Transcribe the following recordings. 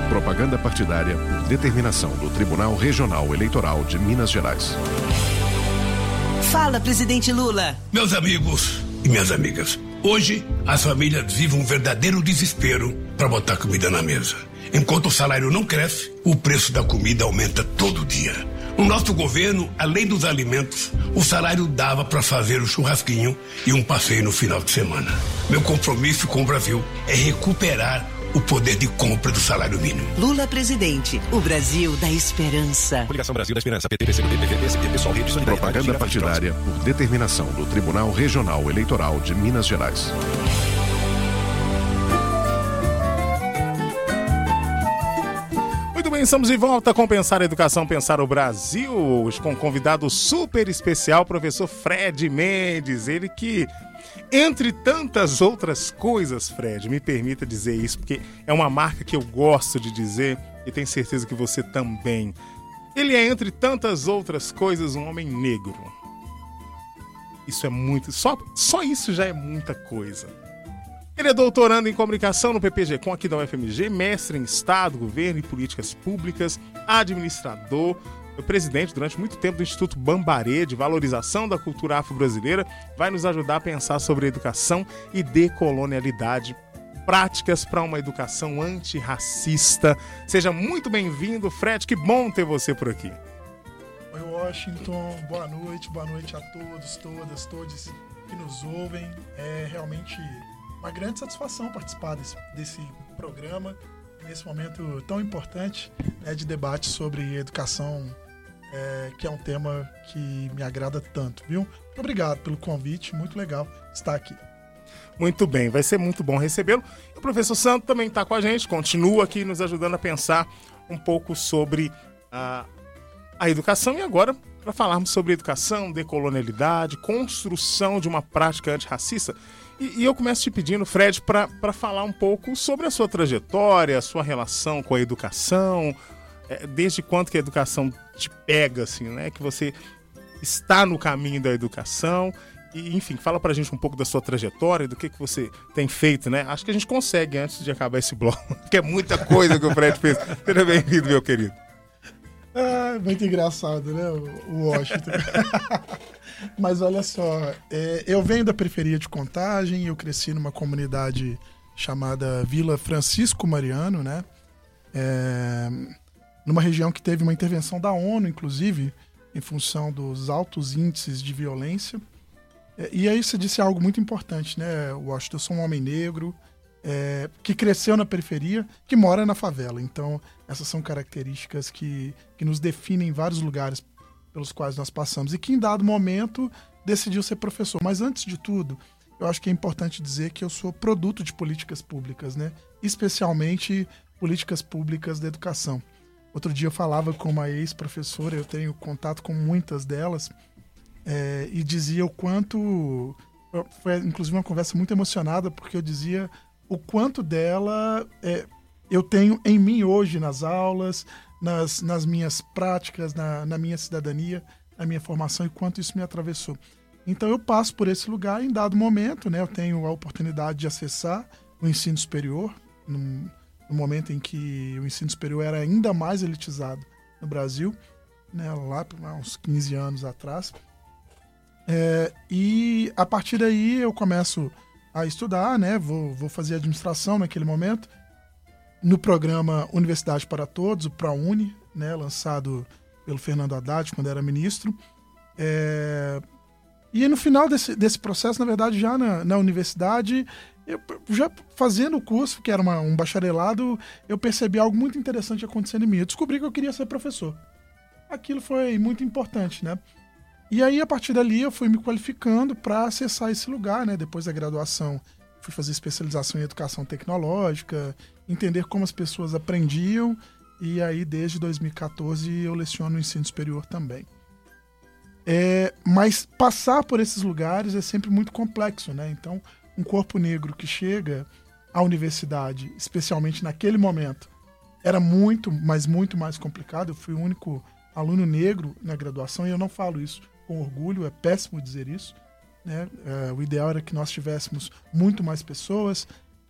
Propaganda partidária por determinação do Tribunal Regional Eleitoral de Minas Gerais. Fala, presidente Lula. Meus amigos e minhas amigas, hoje as famílias vivem um verdadeiro desespero para botar comida na mesa. Enquanto o salário não cresce, o preço da comida aumenta todo dia. No nosso governo, além dos alimentos, o salário dava para fazer o churrasquinho e um passeio no final de semana. Meu compromisso com o Brasil é recuperar o poder de compra do salário mínimo. Lula presidente, o Brasil da esperança. Coligação Brasil da Esperança, PT, PCdoB, PV, PSB, PSOL, Rede Solidariedade. Propaganda partidária por determinação do Tribunal Regional Eleitoral de Minas Gerais. Muito bem, estamos de volta com Pensar a Educação, Pensar o Brasil, hoje com um convidado super especial, professor Fred Mendes, ele que, entre tantas outras coisas, Fred, me permita dizer isso, porque é uma marca que eu gosto de dizer e tenho certeza que você também. Ele é, entre tantas outras coisas, um homem negro. Isso é muito, só isso já é muita coisa. Ele é doutorando em comunicação no PPG-Com aqui da UFMG, mestre em Estado, Governo e Políticas Públicas, administrador, foi presidente durante muito tempo do Instituto Bambarê de Valorização da Cultura Afro-Brasileira, vai nos ajudar a pensar sobre educação e decolonialidade, práticas para uma educação antirracista. Seja muito bem-vindo, Fred, que bom ter você por aqui. Oi, Washington, boa noite a todos, todos que nos ouvem. É realmente uma grande satisfação participar desse programa, nesse momento tão importante, né, de debate sobre educação, que é um tema que me agrada tanto, viu? Muito obrigado pelo convite, muito legal estar aqui. Muito bem, vai ser muito bom recebê-lo. O professor Santo também está com a gente, continua aqui nos ajudando a pensar um pouco sobre a educação. E agora, para falarmos sobre educação, decolonialidade, construção de uma prática antirracista, e eu começo te pedindo, Fred, para falar um pouco sobre a sua trajetória, a sua relação com a educação, desde quando que a educação te pega, assim, né? Que você está no caminho da educação, e, enfim, fala pra gente um pouco da sua trajetória, do que você tem feito, né? Acho que a gente consegue antes de acabar esse bloco, que é muita coisa que o Fred fez. Seja bem-vindo, meu querido. Muito engraçado, né, o Washington. Mas olha só, eu venho da periferia de Contagem, eu cresci numa comunidade chamada Vila Francisco Mariano, né? Numa região que teve uma intervenção da ONU, inclusive, em função dos altos índices de violência. E aí você disse algo muito importante, né, Washington? Eu sou um homem negro, que cresceu na periferia, que mora na favela. Então, essas são características que nos definem em vários lugares pelos quais nós passamos. E que, em dado momento, decidiu ser professor. Mas, antes de tudo, eu acho que é importante dizer que eu sou produto de políticas públicas, né? Especialmente políticas públicas da educação. Outro dia eu falava com uma ex-professora, eu tenho contato com muitas delas, e dizia o quanto... Foi, inclusive, uma conversa muito emocionada, porque eu dizia o quanto dela eu tenho em mim hoje nas aulas, nas minhas práticas, na minha cidadania, na minha formação, e quanto isso me atravessou. Então eu passo por esse lugar em dado momento, né? Eu tenho a oportunidade de acessar o ensino superior, no momento em que o ensino superior era ainda mais elitizado no Brasil, né? Lá há uns 15 anos atrás. E a partir daí eu começo a estudar, né? Vou fazer administração naquele momento, no programa Universidade para Todos, o ProUni, né? Lançado pelo Fernando Haddad quando era ministro. E no final desse processo, na verdade, já na universidade, eu já fazendo o curso, que era um bacharelado, eu percebi algo muito interessante acontecendo em mim. Eu descobri que eu queria ser professor. Aquilo foi muito importante, né? E aí, a partir dali, eu fui me qualificando para acessar esse lugar, né? Depois da graduação, fui fazer especialização em educação tecnológica, entender como as pessoas aprendiam, e aí, desde 2014, eu leciono no ensino superior também. Mas passar por esses lugares é sempre muito complexo, né? Então, um corpo negro que chega à universidade, especialmente naquele momento, era muito, mas muito mais complicado. Eu fui o único aluno negro na graduação, e eu não falo isso com orgulho, é péssimo dizer isso, né? O ideal era que nós tivéssemos muito mais pessoas.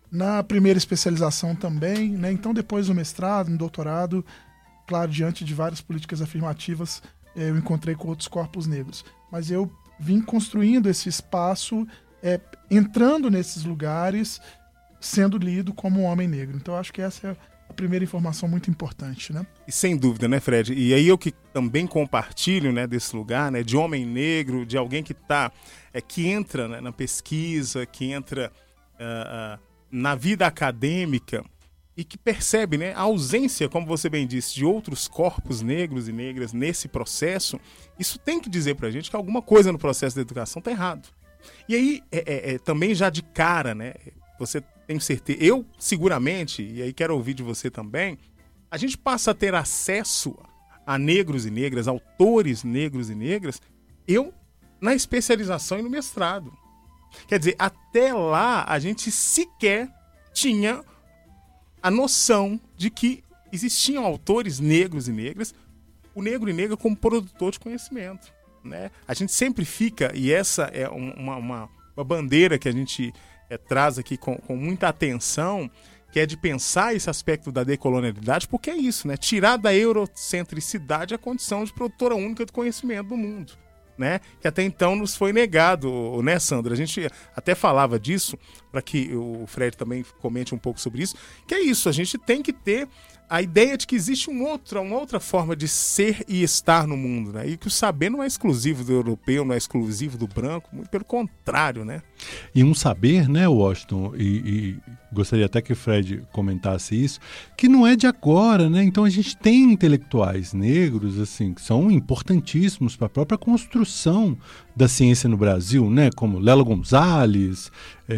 Na primeira especialização também, né? Então depois do mestrado, no doutorado, claro, diante de várias políticas afirmativas, eu encontrei com outros corpos negros. Mas eu vim construindo esse espaço, entrando nesses lugares, sendo lido como um homem negro. Então acho que essa é a primeira informação muito importante, né? E sem dúvida, né, Fred? E aí eu que também compartilho, né, desse lugar, né, de homem negro, de alguém que que entra, né, na pesquisa, que entra na vida acadêmica e que percebe, né, a ausência, como você bem disse, de outros corpos negros e negras nesse processo. Isso tem que dizer pra gente que alguma coisa no processo da educação tá errado. E aí, também já de cara, né, você tem certeza, eu seguramente, e aí quero ouvir de você também, a gente passa a ter acesso a negros e negras, autores negros e negras, eu na especialização e no mestrado. Quer dizer, até lá a gente sequer tinha a noção de que existiam autores negros e negras, o negro e negra como produtor de conhecimento, né? A gente sempre fica, e essa é uma bandeira que a gente traz aqui com muita atenção, que é de pensar esse aspecto da decolonialidade, porque é isso, né? Tirar da eurocentricidade a condição de produtora única do conhecimento do mundo, né? Que até então nos foi negado, né, Sandra? A gente até falava disso, para que o Fred também comente um pouco sobre isso, que é isso, a gente tem que ter a ideia de que existe uma outra forma de ser e estar no mundo, né? E que o saber não é exclusivo do europeu, não é exclusivo do branco, muito pelo contrário, né? E um saber, né, Washington, e gostaria até que o Fred comentasse isso, que não é de agora, né? Então a gente tem intelectuais negros, assim, que são importantíssimos para a própria construção da ciência no Brasil, né? Como Lela Gonzalez,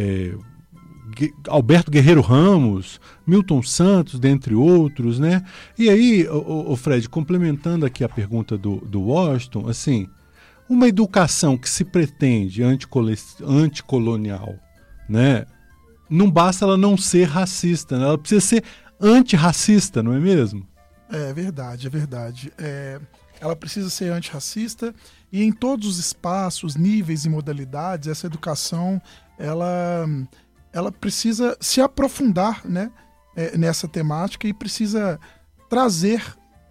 Alberto Guerreiro Ramos, Milton Santos, dentre outros, né? E aí, o Fred, complementando aqui a pergunta do Washington, assim, uma educação que se pretende anticolonial, né? Não basta ela não ser racista, né? Ela precisa ser antirracista, não é mesmo? É verdade, é verdade. Ela precisa ser antirracista e em todos os espaços, níveis e modalidades, essa educação, ela precisa se aprofundar, né, nessa temática e precisa trazer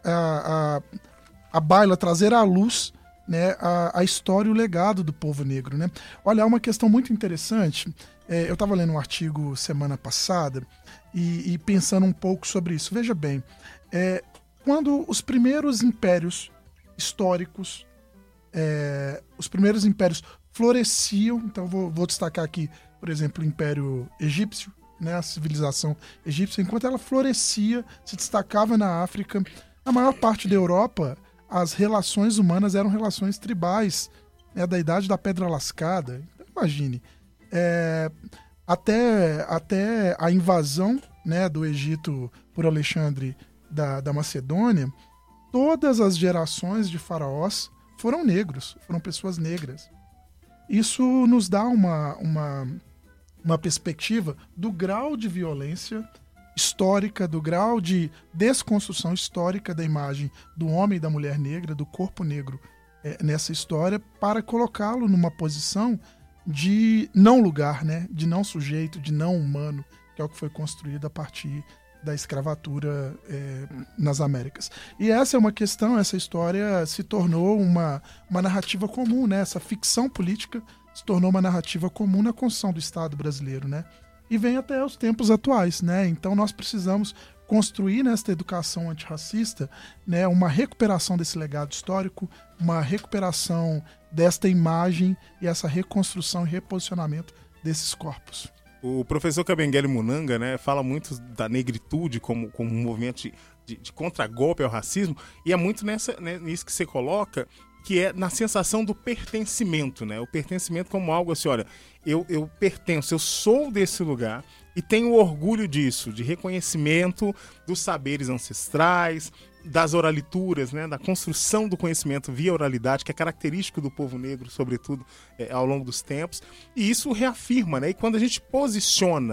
a baila, trazer à luz, né, a história e o legado do povo negro, né? Olha, é uma questão muito interessante. Eu estava lendo um artigo semana passada e pensando um pouco sobre isso. Veja bem, quando os primeiros impérios históricos, os primeiros impérios floresciam, então vou destacar aqui, por exemplo, o Império Egípcio, né, a civilização egípcia, enquanto ela florescia, se destacava na África, na maior parte da Europa, as relações humanas eram relações tribais, né, da Idade da Pedra Lascada. Então, imagine, até a invasão, né, do Egito por Alexandre da Macedônia, todas as gerações de faraós foram negros, foram pessoas negras. Isso nos dá uma perspectiva do grau de violência histórica, do grau de desconstrução histórica da imagem do homem e da mulher negra, do corpo negro nessa história, para colocá-lo numa posição de não lugar, né? De não sujeito, de não humano, que é o que foi construído a partir da escravatura nas Américas. E essa é uma questão, essa história se tornou uma narrativa comum, né? Essa ficção política se tornou uma narrativa comum na construção do Estado brasileiro, né? E vem até os tempos atuais, né? Então nós precisamos construir nesta educação antirracista, né, uma recuperação desse legado histórico, uma recuperação desta imagem e essa reconstrução e reposicionamento desses corpos. O professor Kabengele Munanga, né, fala muito da negritude como um movimento de contragolpe ao racismo, e é muito nisso que você coloca, que é na sensação do pertencimento, né? O pertencimento como algo assim, olha, eu pertenço, eu sou desse lugar e tenho orgulho disso, de reconhecimento dos saberes ancestrais, das oralituras, né? Da construção do conhecimento via oralidade, que é característico do povo negro, sobretudo ao longo dos tempos, e isso reafirma, né? E quando a gente posiciona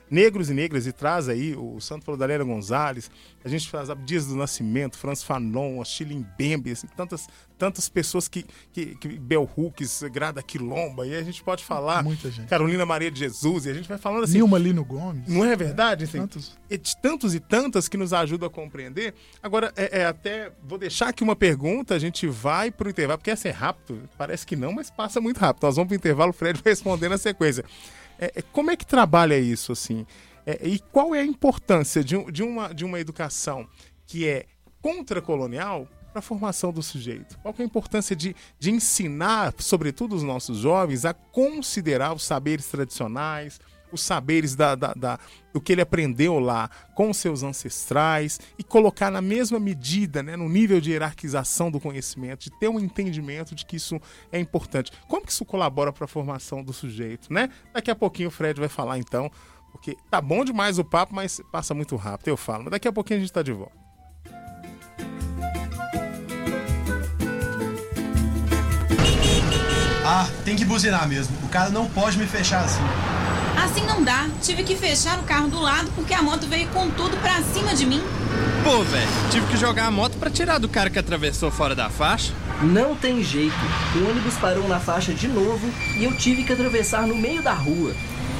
negros e negras, e traz aí o Santo falou da Lélia Gonzalez, a gente faz Dias do Nascimento, Franz Fanon, Achille Mbembe, assim, tantas pessoas que Bell Hooks, Grada Quilomba, e a gente pode falar muita gente. Carolina Maria de Jesus, e a gente vai falando assim... Nilma Lino Gomes. Não é verdade? Assim, Tantos e tantas que nos ajudam a compreender. Agora, até vou deixar aqui uma pergunta, a gente vai pro intervalo, porque essa é rápido, parece que não, mas passa muito rápido. Nós vamos pro intervalo, o Fred vai responder na sequência. Como é que trabalha isso, assim? E qual é a importância de uma educação que é contracolonial para a formação do sujeito? Qual que é a importância de ensinar, sobretudo os nossos jovens, a considerar os saberes tradicionais, os saberes do que ele aprendeu lá com seus ancestrais e colocar na mesma medida, né, no nível de hierarquização do conhecimento, de ter um entendimento de que isso é importante. Como que isso colabora para a formação do sujeito, né? Daqui a pouquinho o Fred vai falar então, porque tá bom demais o papo, mas passa muito rápido, eu falo. Mas daqui a pouquinho a gente está de volta. Ah, tem que buzinar mesmo. O cara não pode me fechar assim. Assim não dá. Tive que fechar o carro do lado porque a moto veio com tudo pra cima de mim. Pô, velho, tive que jogar a moto pra tirar do cara que atravessou fora da faixa. Não tem jeito. O ônibus parou na faixa de novo e eu tive que atravessar no meio da rua.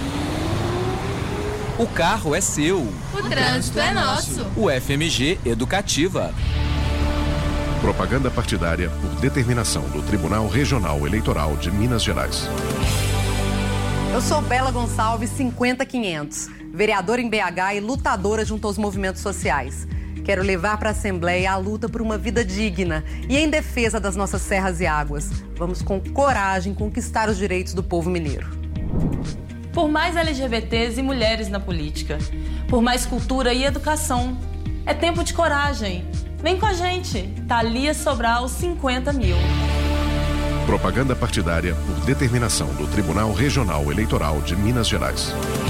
O carro é seu. O trânsito é nosso. O FMG Educativa. Propaganda partidária por determinação do Tribunal Regional Eleitoral de Minas Gerais. Eu sou Bela Gonçalves, 50500, vereadora em BH e lutadora junto aos movimentos sociais. Quero levar para a Assembleia a luta por uma vida digna e em defesa das nossas serras e águas. Vamos com coragem conquistar os direitos do povo mineiro. Por mais LGBTs e mulheres na política. Por mais cultura e educação. É tempo de coragem. Vem com a gente. Thalia Sobral, 50.000. Propaganda partidária por determinação do Tribunal Regional Eleitoral de Minas Gerais.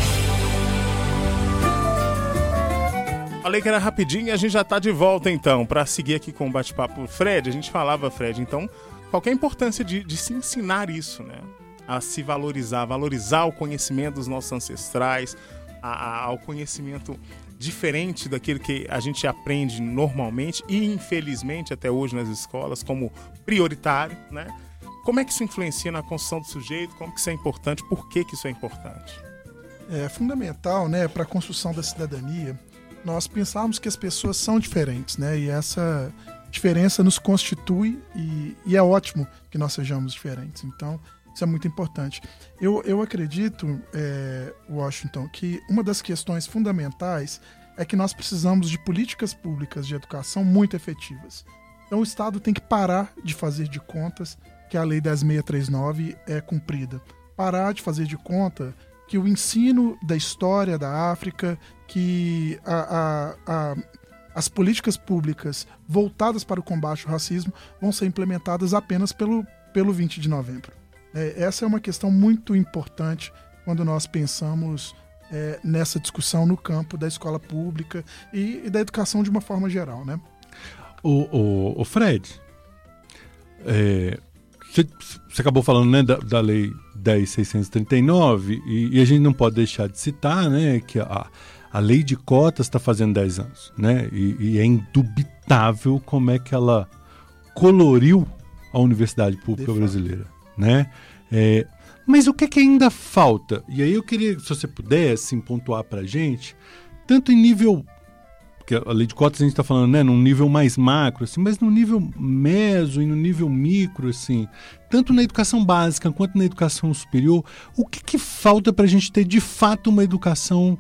Falei que era rapidinho e a gente já está de volta então, para seguir aqui com o bate-papo. Fred, a gente falava, Fred, então, qual que é a importância de se ensinar isso, né? A se valorizar o conhecimento dos nossos ancestrais, ao conhecimento diferente daquilo que a gente aprende normalmente e infelizmente até hoje nas escolas como prioritário, né? Como é que isso influencia na construção do sujeito? Como que isso é importante? Por que isso é importante? É fundamental, né, para a construção da cidadania, nós pensarmos que as pessoas são diferentes, né? E essa diferença nos constitui e é ótimo que nós sejamos diferentes. Então, isso é muito importante. Eu acredito, Washington, que uma das questões fundamentais é que nós precisamos de políticas públicas de educação muito efetivas. Então, o Estado tem que parar de fazer de contas que a Lei 10.639 é cumprida. Parar de fazer de conta que o ensino da história da África, que as políticas públicas voltadas para o combate ao racismo vão ser implementadas apenas pelo 20 de novembro. Essa é uma questão muito importante quando nós pensamos nessa discussão no campo da escola pública e da educação de uma forma geral, né? O Fred, você acabou falando, né, da Lei 10.639 e a gente não pode deixar de citar, né, que a Lei de Cotas está fazendo 10 anos, né? E é indubitável como é que ela coloriu a Universidade Pública Brasileira, né? Mas o que ainda falta? E aí eu queria, se você pudesse pontuar para a gente, tanto em nível, porque a lei de cotas a gente está falando, né, num nível mais macro, assim, mas no nível meso e no nível micro, assim, tanto na educação básica quanto na educação superior, o que falta para a gente ter de fato uma educação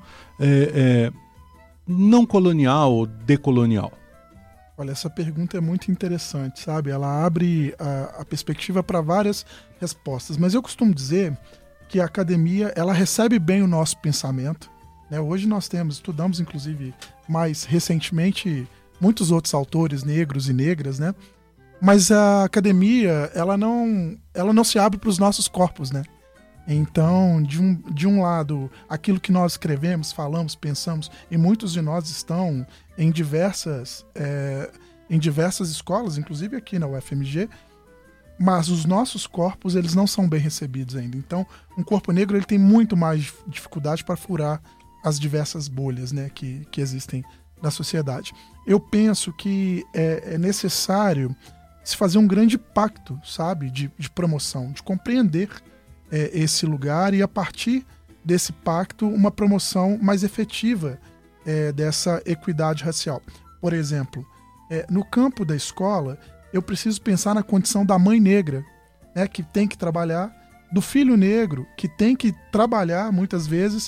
não colonial ou decolonial? Olha, essa pergunta é muito interessante, sabe? Ela abre a perspectiva para várias respostas. Mas eu costumo dizer que a academia, ela recebe bem o nosso pensamento, né? Hoje nós estudamos, inclusive, mais recentemente, muitos outros autores negros e negras, né? Mas a academia, ela não se abre para os nossos corpos, né? Então, de um lado, aquilo que nós escrevemos, falamos, pensamos, e muitos de nós estão em diversas escolas, inclusive aqui na UFMG, mas os nossos corpos, eles não são bem recebidos ainda. Então, um corpo negro ele tem muito mais dificuldade para furar as diversas bolhas, né, que existem na sociedade. Eu penso que é necessário se fazer um grande pacto, sabe, de promoção, de compreender esse lugar e, a partir desse pacto, uma promoção mais efetiva dessa equidade racial. Por exemplo, no campo da escola, eu preciso pensar na condição da mãe negra, né, que tem que trabalhar, do filho negro, que tem que trabalhar muitas vezes,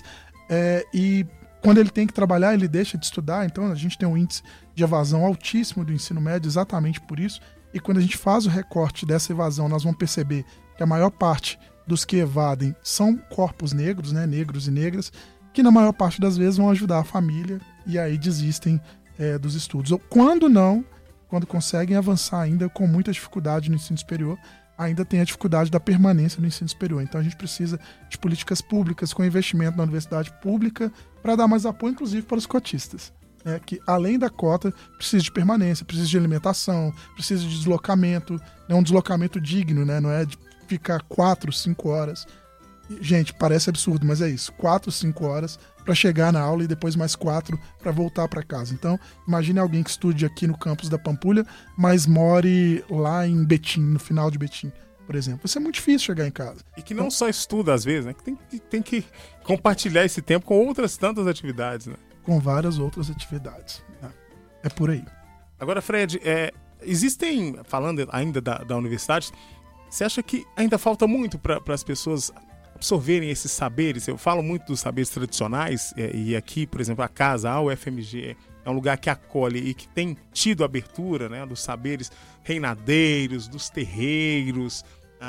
e quando ele tem que trabalhar, ele deixa de estudar. Então a gente tem um índice de evasão altíssimo do ensino médio exatamente por isso. E quando a gente faz o recorte dessa evasão, nós vamos perceber que a maior parte dos que evadem são corpos negros, né, negros e negras, que na maior parte das vezes vão ajudar a família e aí desistem dos estudos. Ou quando conseguem avançar ainda com muita dificuldade no ensino superior, ainda tem a dificuldade da permanência no ensino superior. Então a gente precisa de políticas públicas com investimento na universidade pública para dar mais apoio, inclusive, para os cotistas. Que além da cota, precisa de permanência, precisa de alimentação, precisa de deslocamento, um deslocamento digno, né? Não é de ficar 4, 5 horas. Gente, parece absurdo, mas é isso, 4, 5 horas para chegar na aula e depois mais 4 para voltar para casa. Então, imagine alguém que estude aqui no campus da Pampulha, mas more lá em Betim, no final de Betim, por exemplo. Isso é muito difícil chegar em casa. E que não só estuda, às vezes, né? Que tem que compartilhar esse tempo com outras tantas atividades, né? Com várias outras atividades. Né? É por aí. Agora, Fred, existem, falando ainda da universidade, você acha que ainda falta muito para as pessoas absorverem esses saberes? Eu falo muito dos saberes tradicionais, e aqui, por exemplo, a casa, a UFMG, é um lugar que acolhe e que tem tido abertura, né, dos saberes reinadeiros, dos terreiros,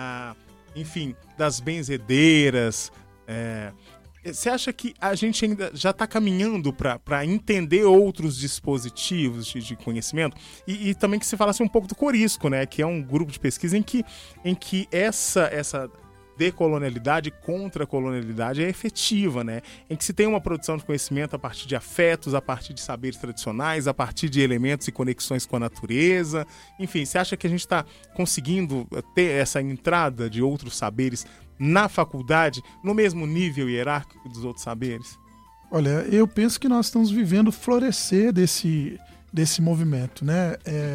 enfim, das benzedeiras. Você acha que a gente ainda já está caminhando para entender outros dispositivos de conhecimento? E também que você falasse um pouco do Corisco, né, que é um grupo de pesquisa em que essa decolonialidade contra a colonialidade é efetiva, né? Em que se tem uma produção de conhecimento a partir de afetos, a partir de saberes tradicionais, a partir de elementos e conexões com a natureza. Enfim, você acha que a gente está conseguindo ter essa entrada de outros saberes na faculdade, no mesmo nível hierárquico dos outros saberes? Olha, eu penso que nós estamos vivendo o florescer desse movimento, né?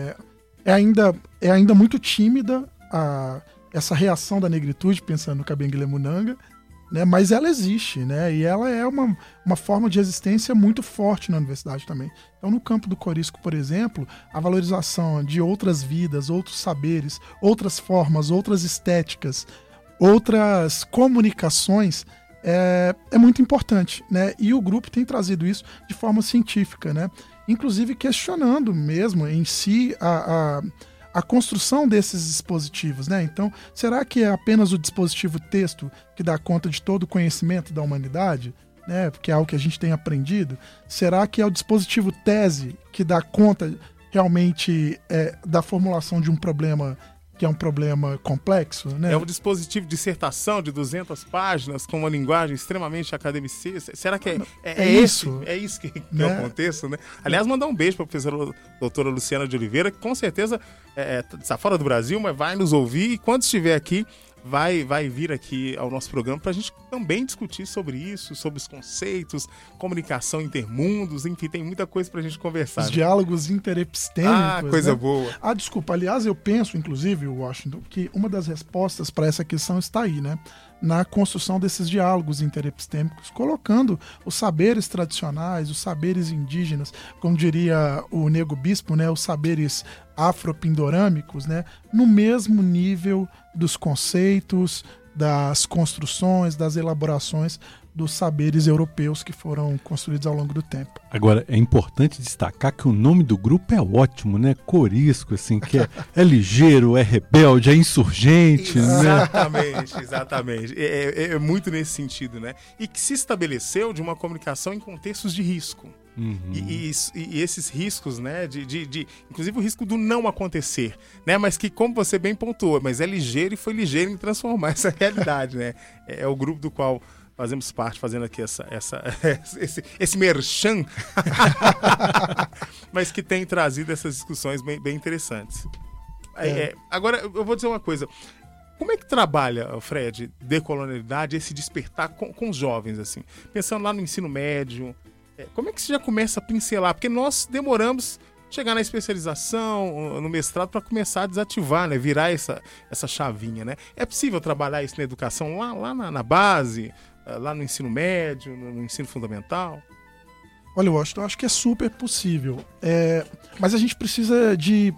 É ainda muito tímida essa reação da negritude, pensando no Kabengele Munanga, né? Mas ela existe, né? E ela é uma forma de resistência muito forte na universidade também. Então, no campo do Corisco, por exemplo, a valorização de outras vidas, outros saberes, outras formas, outras estéticas, outras comunicações é muito importante, né? E o grupo tem trazido isso de forma científica, né? Inclusive questionando mesmo em si a construção desses dispositivos, né? Então, será que é apenas o dispositivo texto que dá conta de todo o conhecimento da humanidade, né? Porque é algo que a gente tem aprendido? Será que é o dispositivo tese que dá conta realmente da formulação de um problema que é um problema complexo, né? É um dispositivo de dissertação de 200 páginas com uma linguagem extremamente academicista. Será que é isso? É isso que é o contexto, né? Aliás, mandar um beijo para a professora doutora Luciana de Oliveira, que com certeza está fora do Brasil, mas vai nos ouvir e quando estiver aqui, vai vir aqui ao nosso programa para a gente também discutir sobre isso, sobre os conceitos, comunicação intermundos, enfim, tem muita coisa para a gente conversar. Os diálogos interepistêmicos. Coisa né? boa. Desculpa, aliás, eu penso, inclusive, Washington, que uma das respostas para essa questão está aí, né? Na construção desses diálogos interepistêmicos, colocando os saberes tradicionais, os saberes indígenas, como diria o Nego Bispo, né? Os saberes afropindorâmicos, né? No mesmo nível dos conceitos, das construções, das elaborações dos saberes europeus que foram construídos ao longo do tempo. Agora, é importante destacar que o nome do grupo é ótimo, né? Corisco, assim, que é ligeiro, é rebelde, é insurgente, exatamente, né? Exatamente. É muito nesse sentido, né? E que se estabeleceu de uma comunicação em contextos de risco. Uhum. E esses riscos, né, inclusive o risco do não acontecer, né, mas que, como você bem pontuou, mas é ligeiro e foi ligeiro em transformar essa realidade, né? É o grupo do qual fazemos parte, fazendo aqui esse merchan, mas que tem trazido essas discussões bem interessantes. Agora, eu vou dizer uma coisa. Como é que trabalha, Fred, decolonialidade, esse despertar com os jovens, assim? Pensando lá no ensino médio, como é que você já começa a pincelar? Porque nós demoramos chegar na especialização, no mestrado, para começar a desativar, né? Virar essa chavinha, né? É possível trabalhar isso na educação lá na base, lá no ensino médio, no ensino fundamental? Olha, eu acho que é super possível. Mas a gente precisa de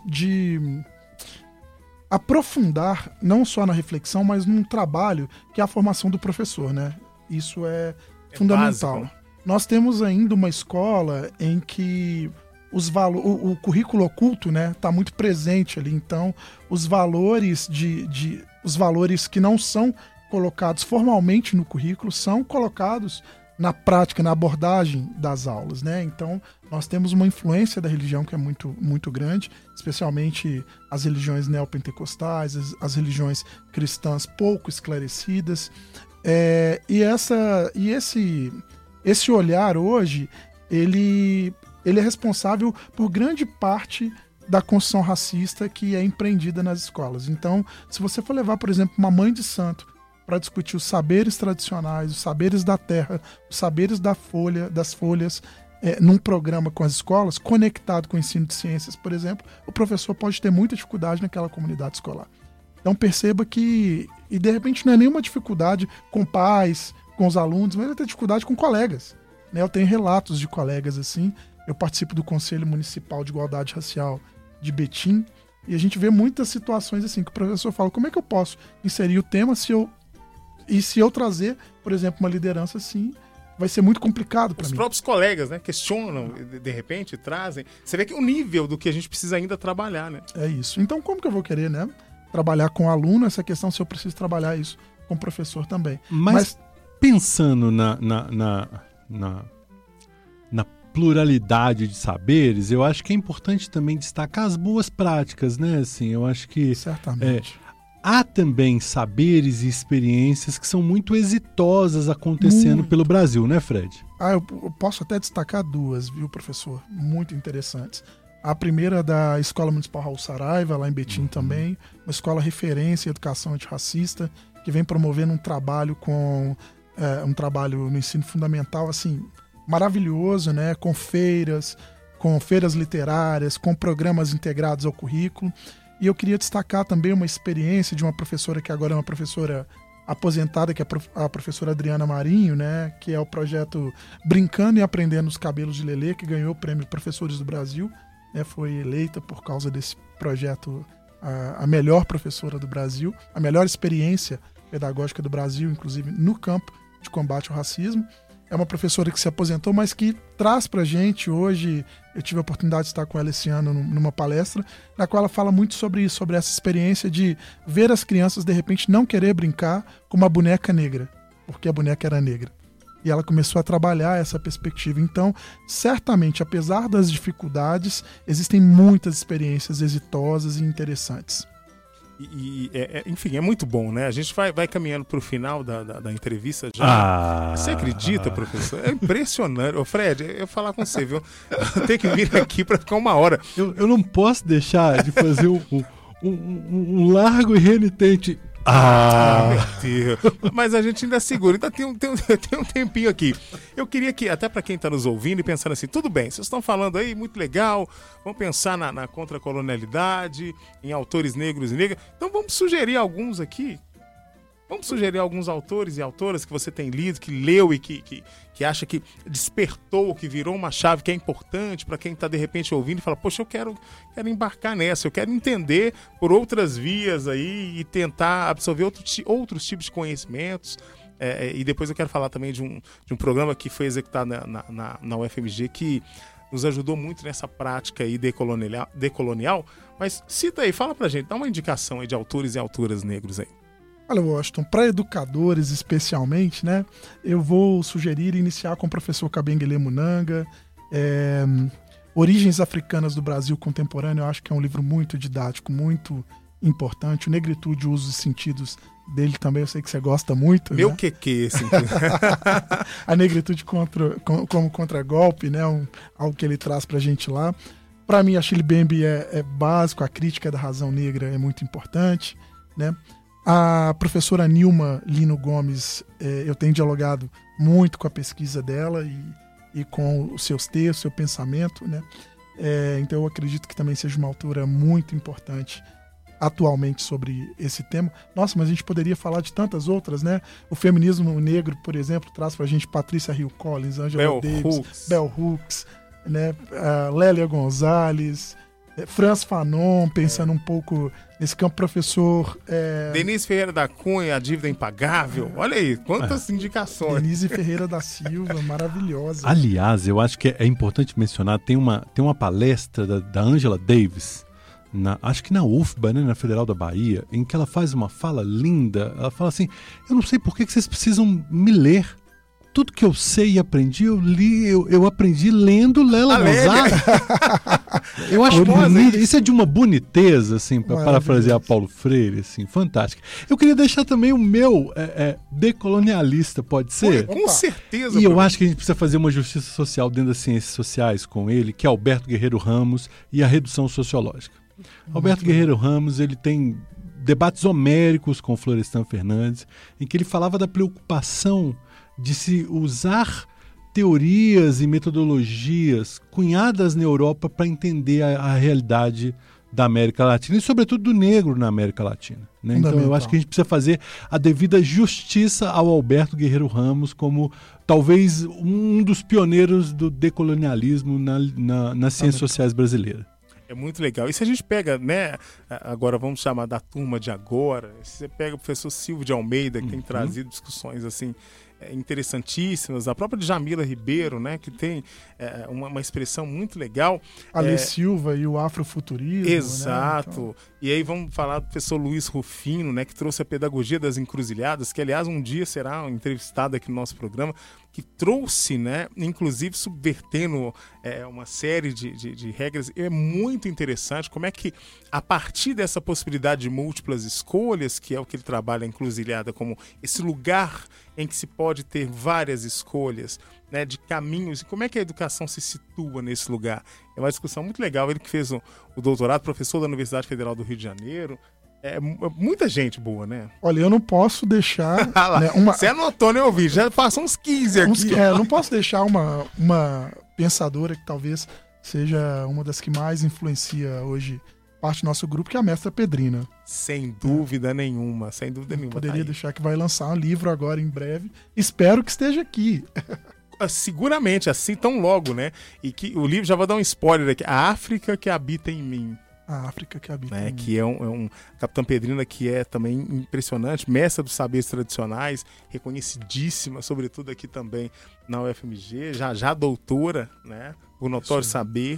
aprofundar, não só na reflexão, mas num trabalho que é a formação do professor, né? Isso é fundamental. Básico. Nós temos ainda uma escola em que o currículo oculto, né, está muito presente ali. Então, os valores os valores que não são colocados formalmente no currículo são colocados na prática, na abordagem das aulas, né? Então, nós temos uma influência da religião que é muito, muito grande, especialmente as religiões neopentecostais, as religiões cristãs pouco esclarecidas. Esse olhar hoje, ele é responsável por grande parte da construção racista que é empreendida nas escolas. Então, se você for levar, por exemplo, uma mãe de santo para discutir os saberes tradicionais, os saberes da terra, os saberes das folhas, num programa com as escolas, conectado com o ensino de ciências, por exemplo, o professor pode ter muita dificuldade naquela comunidade escolar. Então perceba que, e de repente não é nenhuma dificuldade com pais, com os alunos, mas vai ter dificuldade com colegas, né? Eu tenho relatos de colegas assim, eu participo do Conselho Municipal de Igualdade Racial de Betim, e a gente vê muitas situações assim, que o professor fala, como é que eu posso inserir o tema se eu trazer, por exemplo, uma liderança assim, vai ser muito complicado para mim. Os próprios colegas, né, questionam, de repente, trazem. Você vê que o nível do que a gente precisa ainda trabalhar, né? É isso. Então, como que eu vou querer, né, trabalhar com o aluno essa questão se eu preciso trabalhar isso com o professor também? Mas pensando na pluralidade de saberes, eu acho que é importante também destacar as boas práticas, né? Assim, eu acho que certamente há também saberes e experiências que são muito exitosas acontecendo pelo Brasil, né, Fred? Eu posso até destacar duas, viu, professor? Muito interessantes. A primeira da Escola Municipal Raul Saraiva, lá em Betim também, uma escola referência em educação antirracista, que vem promovendo um trabalho no ensino fundamental, assim, maravilhoso, né? Com feiras literárias, com programas integrados ao currículo. E eu queria destacar também uma experiência de uma professora que agora é uma professora aposentada, que é a professora Adriana Marinho, né, que é o projeto Brincando e Aprendendo os Cabelos de Lelê, que ganhou o Prêmio Professores do Brasil, né, foi eleita por causa desse projeto a melhor professora do Brasil, a melhor experiência pedagógica do Brasil, inclusive no campo de combate ao racismo. É uma professora que se aposentou, mas que traz pra gente hoje, eu tive a oportunidade de estar com ela esse ano numa palestra, na qual ela fala muito sobre isso, sobre essa experiência de ver as crianças de repente não querer brincar com uma boneca negra, porque a boneca era negra. E ela começou a trabalhar essa perspectiva. Então, certamente, apesar das dificuldades, existem muitas experiências exitosas e interessantes. Enfim, é muito bom, né? A gente vai caminhando para o final da entrevista já. Você acredita, professor? É impressionante. Ô, Fred, eu ia falar com você, viu? Eu tenho que vir aqui para ficar uma hora. Eu não posso deixar de fazer um largo e renitente. Meu Deus. Mas a gente ainda segura. Ainda tem um tempinho aqui. Eu queria que, até para quem está nos ouvindo e pensando assim, tudo bem, vocês estão falando aí, muito legal, vamos pensar na contracolonialidade, em autores negros e negras. Então vamos sugerir alguns aqui. Vamos sugerir alguns autores e autoras que você tem lido, que leu e que acha que despertou, que virou uma chave que é importante para quem está de repente ouvindo e fala, poxa, eu quero embarcar nessa, eu quero entender por outras vias aí e tentar absorver outros tipos de conhecimentos. E depois eu quero falar também de um programa que foi executado na UFMG que nos ajudou muito nessa prática aí decolonial. Mas cita aí, fala pra gente, dá uma indicação aí de autores e autoras negros aí. Olha, Washington, para educadores especialmente, né, eu vou sugerir iniciar com o professor Kabengele Munanga, Origens Africanas do Brasil Contemporâneo. Eu acho que é um livro muito didático, muito importante. O Negritude, Usos e Sentidos dele também, eu sei que você gosta muito. Meu, né? que assim. A negritude como contragolpe, né, algo que ele traz pra gente lá. Para mim, Achille Mbembe é básico, a crítica da razão negra é muito importante, né? A professora Nilma Lino Gomes, eu tenho dialogado muito com a pesquisa dela e com os seus textos, seu pensamento, né? Então eu acredito que também seja uma autora muito importante atualmente sobre esse tema. Nossa, mas a gente poderia falar de tantas outras, né? O feminismo negro, por exemplo, traz pra gente Patrícia Hill Collins, Angela Davis, Bell Hooks, né? Lélia Gonzalez, Franz Fanon, pensando um pouco nesse campo, professor... Denise Ferreira da Cunha, A Dívida Impagável. Olha aí, quantas indicações. Denise Ferreira da Silva, maravilhosa. Aliás, eu acho que é importante mencionar, tem uma palestra da Angela Davis, acho que na UFBA, né, na Federal da Bahia, em que ela faz uma fala linda. Ela fala assim: eu não sei por que vocês precisam me ler. Tudo que eu sei e aprendi, eu aprendi lendo Lélia Gonzalez. Eu acho bonito. Isso é de uma boniteza, assim, para parafrasear Paulo Freire, assim, fantástico. Eu queria deixar também o meu decolonialista, pode ser? Com certeza. E eu acho que a gente precisa fazer uma justiça social dentro das ciências sociais com ele, que é Alberto Guerreiro Ramos e a redução sociológica. Alberto Guerreiro Ramos, ele tem debates homéricos com Florestan Fernandes, em que ele falava da preocupação de se usar teorias e metodologias cunhadas na Europa para entender a realidade da América Latina e, sobretudo, do negro na América Latina, né? Então, eu acho que a gente precisa fazer a devida justiça ao Alberto Guerreiro Ramos como talvez um dos pioneiros do decolonialismo nas ciências sociais brasileiras. É muito legal. E se a gente pega, né, agora vamos chamar da turma de agora, se você pega o professor Silvio de Almeida, que tem trazido discussões assim interessantíssimas, a própria Jamila Ribeiro, né, que tem uma expressão muito legal. Ale Silva e o afrofuturismo. Exato. Né? Então... E aí vamos falar do professor Luiz Rufino, né, que trouxe a pedagogia das encruzilhadas, que aliás um dia será entrevistado aqui no nosso programa, que trouxe, né, inclusive subvertendo uma série de regras. É muito interessante como é que, a partir dessa possibilidade de múltiplas escolhas, que é o que ele trabalha a encruzilhada como esse lugar em que se pode ter várias escolhas, né, de caminhos, e como é que a educação se situa nesse lugar. É uma discussão muito legal. Ele que fez o doutorado, professor da Universidade Federal do Rio de Janeiro. Muita gente boa, né? Olha, eu não posso deixar... né, Você anotou, né, ouvir? Já passou uns 15 aqui. Eu não posso deixar uma pensadora que talvez seja uma das que mais influencia hoje parte do nosso grupo, que é a mestra Pedrina. Sem dúvida nenhuma, sem dúvida nenhuma. Poderia deixar que vai lançar um livro agora em breve. Espero que esteja aqui. Seguramente, assim tão logo, né? E que o livro, já vou dar um spoiler aqui, A África que Habita em Mim. A África que Habita em Mim. Que é um Capitã Pedrina que é também impressionante, mestra dos saberes tradicionais, reconhecidíssima, sobretudo aqui também na UFMG, já doutora, né? O notório saber,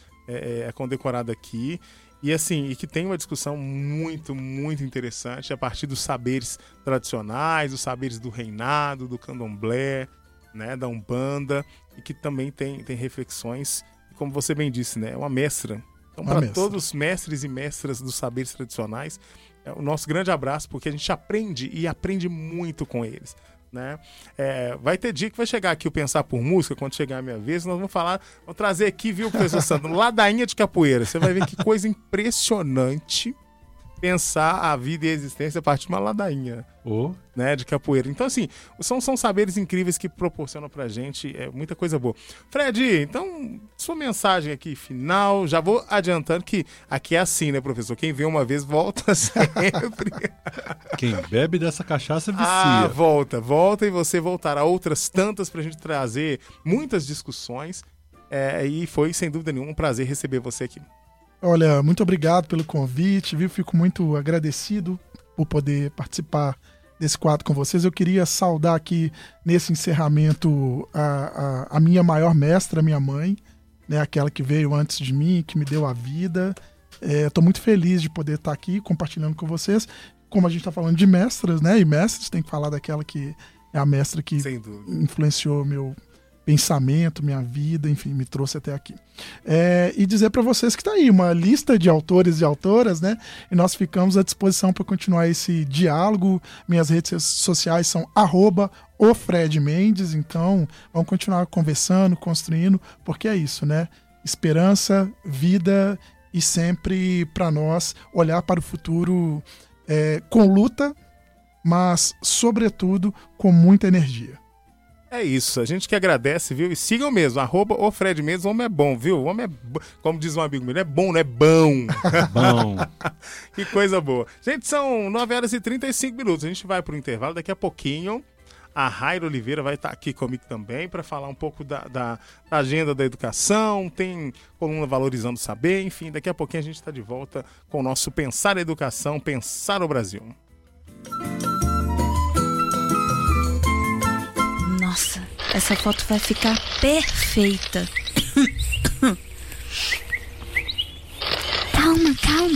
é condecorada aqui. E assim, que tem uma discussão muito, muito interessante a partir dos saberes tradicionais, os saberes do reinado, do candomblé, né, da Umbanda, e que também tem reflexões, como você bem disse, né, é uma mestra. Então, para todos os mestres e mestras dos saberes tradicionais, o nosso grande abraço, porque a gente aprende e aprende muito com eles, né? Vai ter dia que vai chegar aqui o Pensar por Música, quando chegar a minha vez, nós vamos trazer aqui, viu, professor Sandro, ladainha de capoeira. Você vai ver que coisa impressionante pensar a vida e a existência a partir de uma ladainha, né, de capoeira. Então, assim, são saberes incríveis que proporcionam pra gente muita coisa boa. Fred, então, sua mensagem aqui final, já vou adiantando que aqui é assim, né, professor? Quem vem uma vez, volta sempre. Quem bebe dessa cachaça vicia. Volta e você voltará outras tantas pra gente trazer muitas discussões, e foi, sem dúvida nenhuma, um prazer receber você aqui. Olha, muito obrigado pelo convite, viu? Fico muito agradecido por poder participar desse quadro com vocês. Eu queria saudar aqui, nesse encerramento, a minha maior mestra, minha mãe, né? Aquela que veio antes de mim, que me deu a vida. Estou muito feliz de poder estar aqui compartilhando com vocês. Como a gente está falando de mestras, né? E mestres, tem que falar daquela que é a mestra que influenciou meu pensamento, minha vida, enfim, me trouxe até aqui. E dizer para vocês que está aí uma lista de autores e autoras, né? E nós ficamos à disposição para continuar esse diálogo. Minhas redes sociais são @ofredmendes, então vamos continuar conversando, construindo, porque é isso, né? Esperança, vida e sempre para nós olhar para o futuro com luta, mas, sobretudo, com muita energia. É isso, a gente que agradece, viu? E sigam mesmo, @ofredmendes, o homem é bom, viu? O homem é, como diz um amigo meu, não é bom, não é bom. Bom. Que coisa boa. Gente, são 9h35. A gente vai pro intervalo, daqui a pouquinho a Raira Oliveira vai estar aqui comigo também para falar um pouco da agenda da educação, tem coluna Valorizando o Saber, enfim, daqui a pouquinho a gente está de volta com o nosso Pensar a Educação, Pensar o Brasil. Nossa, essa foto vai ficar perfeita. Calma, calma.